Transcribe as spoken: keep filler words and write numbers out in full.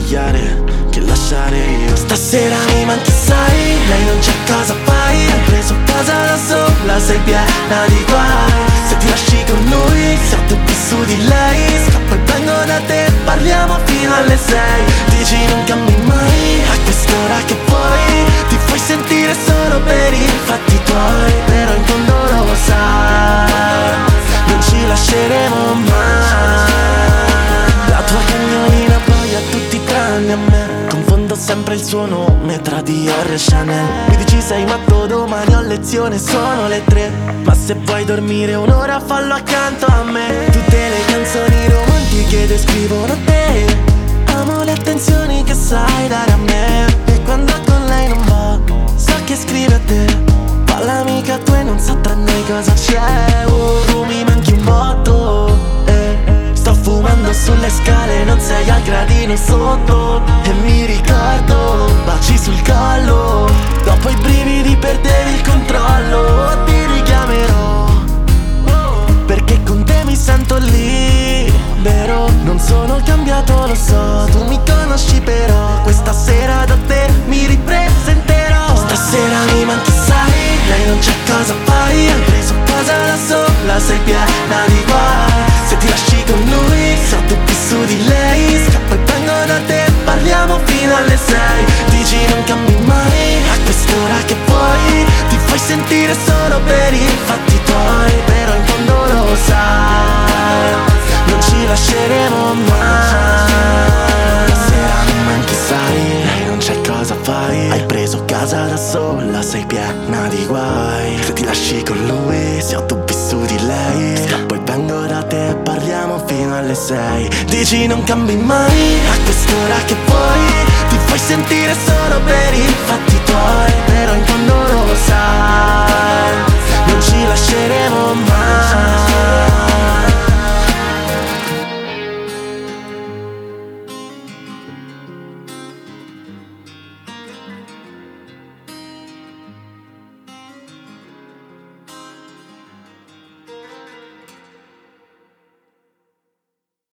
sbagliare che lasciare io. Stasera mi manchi sai, lei non c'è cosa fai. Hai preso casa da sola, sei piena di guai. Se ti lasci con lui, se ho dubbi su di lei, scappo e vengo da te, parliamo fino alle sei. Dici non cambi mai, a quest'ora che puoi ti fai sentire solo per i fatti tuoi. Però in fondo lo sai, non ci lasceremo mai. La tua cagnolina poi a tutti tranne a me. Confondo sempre il suo nome tra Dior e Chanel. Mi dici sei matto, domani ho lezione, sono le tre. Ma se vuoi dormire un'ora fallo accanto a me. Tutte le canzoni romantiche descrivono te. Amo le attenzioni che sai dare a me. E quando con lei non va, so che scrive a te. Ma l'amica tua e non sa tra noi cosa c'è. Oh, tu mi manchi un botto, eh. Sto fumando sulle scale, non sei al gradino sotto. E mi ricordo, baci sul collo. Dopo i brividi perdevi il controllo. Ti richiamerò, perché con te mi sento libero. Non sono cambiato, lo so, tu mi conosci però. Questa sera da te mi ripresenterò. Stasera mi manchi sai, lei non c'è cosa fai. Hai preso casa da sola, sei piena di guai. Se ti lasci con lui, se ho dubbi su di lei, scappo e vengo da te, parliamo fino alle sei. Dici non cambi mai, a quest'ora che puoi ti fai sentire solo per i fatti tuoi. Però in fondo lo sai, non ci lasceremo mai. Stasera mi manchi sai, lei non c'è cosa fai. Hai preso casa da sola, sei piena di guai. Se ti lasci con lui, se ho dubbi su di lei, scappo e vengo da te, parliamo fino alle sei. Dici non cambi mai, a quest'ora che puoi ti fai sentire